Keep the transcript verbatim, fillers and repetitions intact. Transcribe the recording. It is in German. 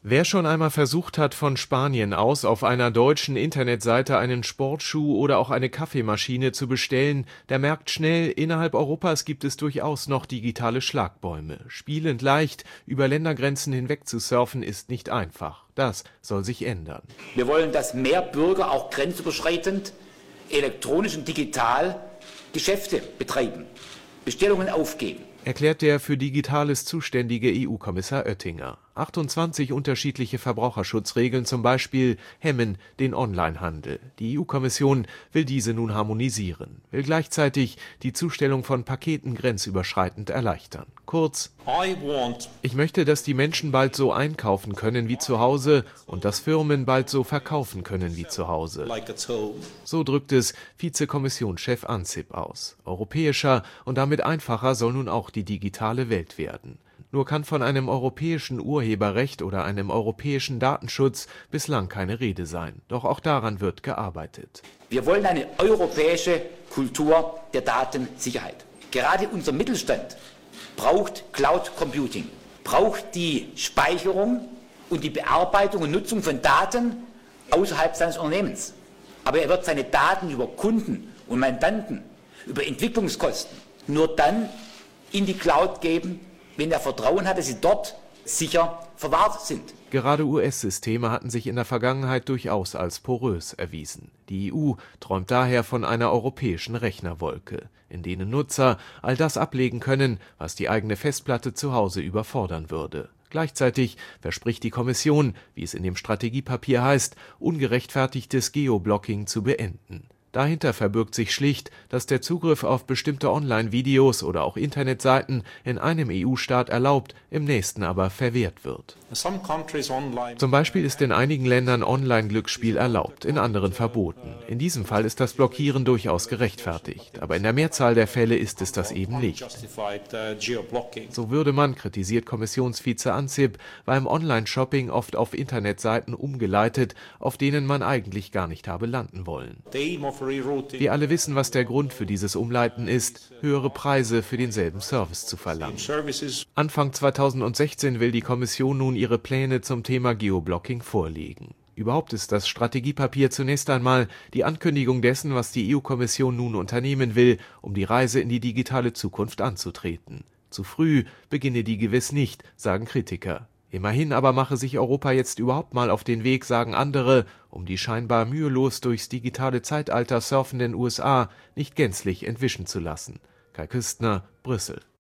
Wer schon einmal versucht hat, von Spanien aus auf einer deutschen Internetseite einen Sportschuh oder auch eine Kaffeemaschine zu bestellen, der merkt schnell, innerhalb Europas gibt es durchaus noch digitale Schlagbäume. Spielend leicht über Ländergrenzen hinweg zu surfen ist nicht einfach. Das soll sich ändern. Wir wollen, dass mehr Bürger auch grenzüberschreitend elektronisch und digital Geschäfte betreiben, Bestellungen aufgeben. Erklärt der für Digitales zuständige E U-Kommissar Oettinger. achtundzwanzig unterschiedliche Verbraucherschutzregeln zum Beispiel hemmen den Onlinehandel. Die E U-Kommission will diese nun harmonisieren, will gleichzeitig die Zustellung von Paketen grenzüberschreitend erleichtern. Kurz: Ich möchte, dass die Menschen bald so einkaufen können wie zu Hause und dass Firmen bald so verkaufen können wie zu Hause. So drückt es Vizekommissionschef Ansip aus. Europäischer und damit einfacher soll nun auch die digitale Welt werden. Nur kann von einem europäischen Urheberrecht oder einem europäischen Datenschutz bislang keine Rede sein. Doch auch daran wird gearbeitet. Wir wollen eine europäische Kultur der Datensicherheit. Gerade unser Mittelstand braucht Cloud Computing, braucht die Speicherung und die Bearbeitung und Nutzung von Daten außerhalb seines Unternehmens. Aber er wird seine Daten über Kunden und Mandanten, über Entwicklungskosten nur dann in die Cloud geben, wenn er Vertrauen hat, dass sie dort sicher verwahrt sind. Gerade U S-Systeme hatten sich in der Vergangenheit durchaus als porös erwiesen. Die E U träumt daher von einer europäischen Rechnerwolke, in denen Nutzer all das ablegen können, was die eigene Festplatte zu Hause überfordern würde. Gleichzeitig verspricht die Kommission, wie es in dem Strategiepapier heißt, ungerechtfertigtes Geoblocking zu beenden. Dahinter verbirgt sich schlicht, dass der Zugriff auf bestimmte Online-Videos oder auch Internetseiten in einem E U-Staat erlaubt, im nächsten aber verwehrt wird. Zum Beispiel ist in einigen Ländern Online-Glücksspiel erlaubt, in anderen verboten. In diesem Fall ist das Blockieren durchaus gerechtfertigt, aber in der Mehrzahl der Fälle ist es das eben nicht. So würde man, kritisiert Kommissionsvize Ansip, beim Online-Shopping oft auf Internetseiten umgeleitet, auf denen man eigentlich gar nicht habe landen wollen. Wir alle wissen, was der Grund für dieses Umleiten ist, höhere Preise für denselben Service zu verlangen. Anfang zweitausendsechzehn will die Kommission nun ihre Pläne zum Thema Geoblocking vorlegen. Überhaupt ist das Strategiepapier zunächst einmal die Ankündigung dessen, was die E U-Kommission nun unternehmen will, um die Reise in die digitale Zukunft anzutreten. Zu früh beginne die gewiss nicht, sagen Kritiker. Immerhin aber mache sich Europa jetzt überhaupt mal auf den Weg, sagen andere, um die scheinbar mühelos durchs digitale Zeitalter surfenden U S A nicht gänzlich entwischen zu lassen. Kai Küstner, Brüssel.